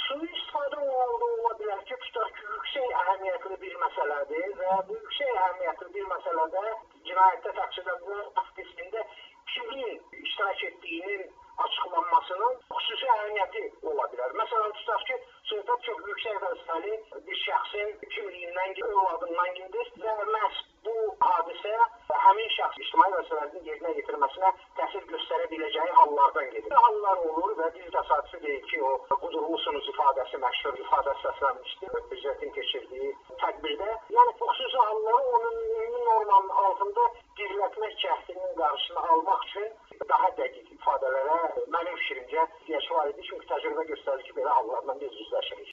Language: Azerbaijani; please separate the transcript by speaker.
Speaker 1: Sui-istifadə olunduğu ola bilər ki, tutaq ki, yüksək əhəmiyyətli bir məsələdir və bu yüksək əhəmiyyətli bir məsələdə cinayətdə təqsirləndirilən qismində kimin iştirak etdiyinin açıqlanmasının xüsusi əhəmiyyəti ola bilər. Məsələn, tutaq ki, söhbət çox yüksək vəzifəli bir şəxsin kimliyindən, övladından gedir və məhz bu hadisə həmin şəxs ictimai vəzifələrinin yerinə yetirməsinə təsir göstərə biləcəyi hallardan gedir. Hallar olur və biz təsadüfi deyil ki, o qudurlusunuz ifadəsi məşhur ifadəsi səslənmişdir prezidentin keçirdiyi tədbirdə. Yəni bu xüsusi halları onun ümumi normanın altında gizlətmək cəhdinin qarşısını almaq üçün daha dəqiq ifadələrə mənim fikrimcə ehtiyac var idi. Çünki təcrübə göstərir ki, belə hallarla biz üzləşirik.